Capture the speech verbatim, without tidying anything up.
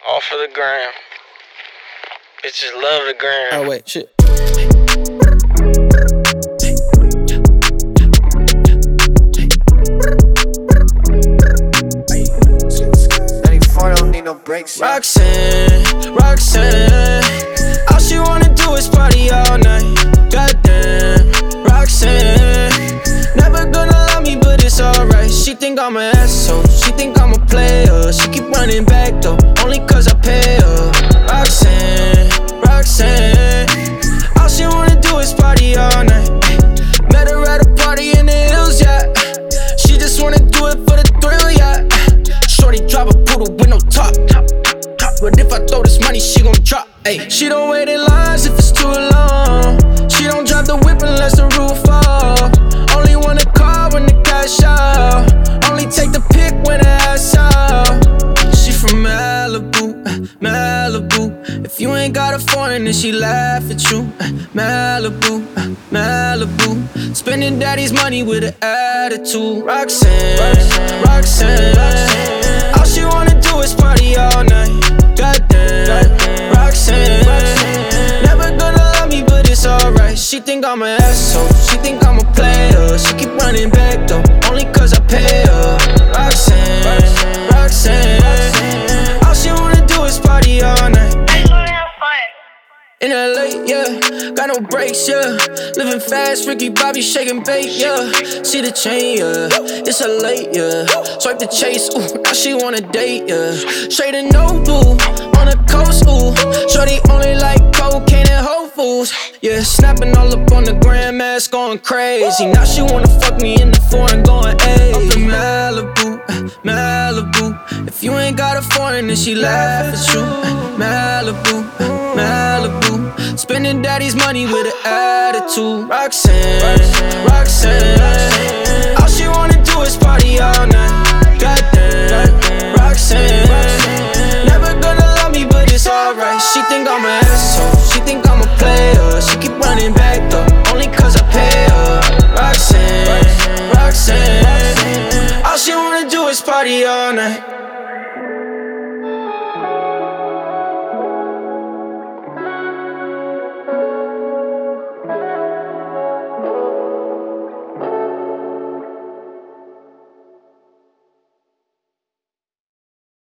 All for the gram. Bitches love the gram. Oh wait, shit. ninety-four don't need no breaks. Yeah. Roxanne, Roxanne, all she wanna do is party all night. Goddamn, Roxanne, never gonna love me, but it's alright. She think I'm an asshole, she think I'm a player. She keep running back though, only cause I pay her. Roxanne, Roxanne, all she wanna do is party all night. Met her at a party in the hills, yeah. She just wanna do it for the thrill, yeah. Shorty drive a poodle with no top. But if I throw this money, she gon' drop. Ay. She don't wait in lines if it's too long. She don't drive the whip unless the roof fall. Only wanna call when the cash out. Only take the pic when the ass out. She from Malibu, Malibu. If you ain't got a foreign, then she laugh at you. Malibu, Malibu. Spending daddy's money with an attitude. Roxanne, Roxanne, Roxanne. All she wanna do is party all night. Goddamn, Roxanne, Roxanne, never gonna love me, but it's alright. She think I'm an asshole, she think I'm a player. She keep running back though, only cause I pay her. Roxanne, Roxanne, Roxanne, all she wanna do is party all night. In L A, yeah, got no brakes, yeah. Living fast, Ricky Bobby shaking bait, yeah. See the chain, yeah, it's a late, yeah. Swipe the chase, ooh, now she wanna date, yeah. Straight and no blue, on the coast, ooh. Shorty only like cocaine and Whole Foods, yeah. Snapping all up on the grandmas, going crazy. Now she wanna fuck me in the foreign, going ayy. Up in Malibu, Malibu. If you ain't got a foreign, then she laugh at you. Malibu, Malibu. Spending daddy's money with an attitude. Roxanne, Roxanne, Roxanne, all she wanna